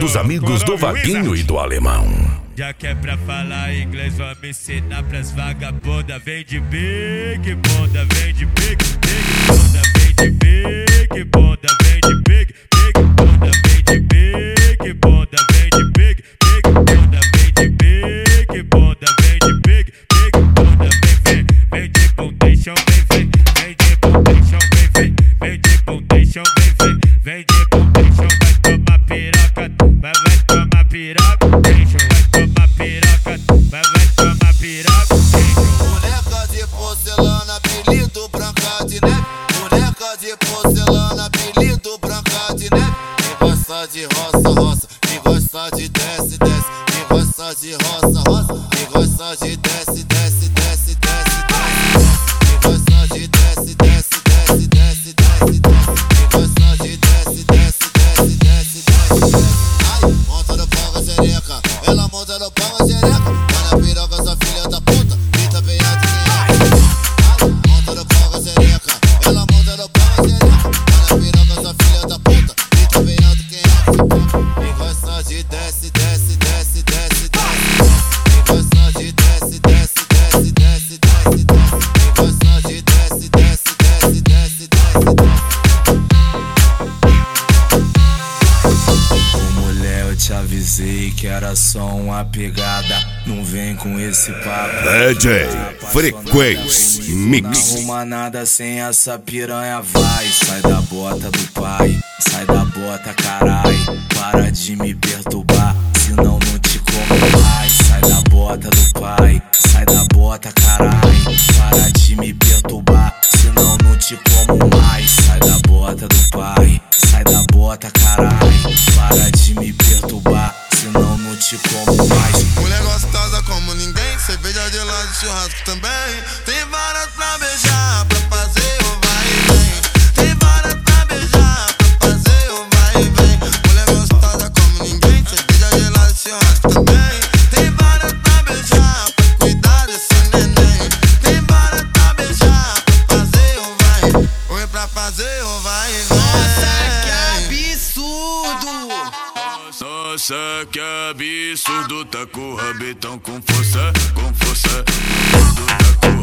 dos amigos do Vaguinho e do Alemão. Já que é pra falar inglês, vamos ensinar pras vagabundas. Vem de big bunda, vem de big bunda, vem de big bunda, vem de big bunda, vem de big bunda, vem de big bunda, vem de big bunda, vem de big bunda, vem de bundation, vem de bundation, vem de bundation, vem de bundation, vai tomar piroca, vai tomar piroca, vai tomar piroca. Boneca de porcelana, apelido Branca de Neve. Boneca de porcelana, apelido Branca de Neve. Quem gosta de roça, roça. Quem gosta de desce, desce. Quem gosta de roça, roça. Quem gosta de desce, desce, desce, desce, desce. Quem gosta de desce, desce, desce, desce, desce, desce. Quem gosta de desce, desce, desce, desce, desce. Ai, monta no pau a xereca. Ela monta no pau a xereca. Olha a piroca, essa filha da puta. Grita bem alto quem é. Ai, monta no pau a xereca. Ela monta no pau a xereca. Olha a piroca, essa filha da puta. Grita bem alto quem é. Quem gosta de desce, desce, desce, desce, desce. Quem gosta de desce, desce, desce, desce, desce, desce. Quem gosta de desce, desce, desce, desce, desce, desce. Eu te avisei que era só uma pegada. Não vem com esse papo. DJ Frequência Mix. Não arruma nada sem essa piranha. Vai, sai da bota do pai. Sai da bota, carai. Para de me perturbar, senão não te como mais. Sai da bota do pai. Sai da bota, carai. Para de me perturbar, senão não te como mais. Sai da bota do pai. Sai da bota, carai. Para de me perturbar, senão não te como mais. Mulher gostosa como ninguém, cerveja de lado, churrasco também. Tem várias pra beijar, pra fazer o vai e vem. Tem várias pra beijar, pra fazer o vai e vem. Mulher gostosa como ninguém, cerveja de lado, churrasco também. Tem várias pra beijar, pra cuidar desse neném. Tem várias pra beijar, pra fazer o vai. Oi, pra fazer o vai e vem. Nossa, que absurdo, tá com o rabetão com força, com força. Tudo tá com,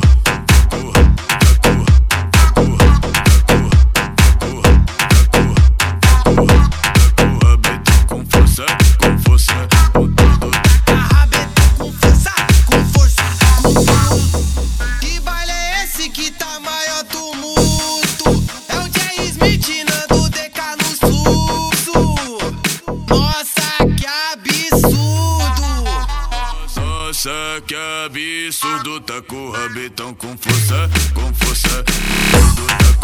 rabetão com força, com força. Rabetão com força, com força, com tudo. Que baile é esse que tá maior tumulto? É o Jay Smith, Nando DK no sul. Nossa, que absurdo! Nossa, que absurdo, tá com o rabetão com força, com força. Tudo tá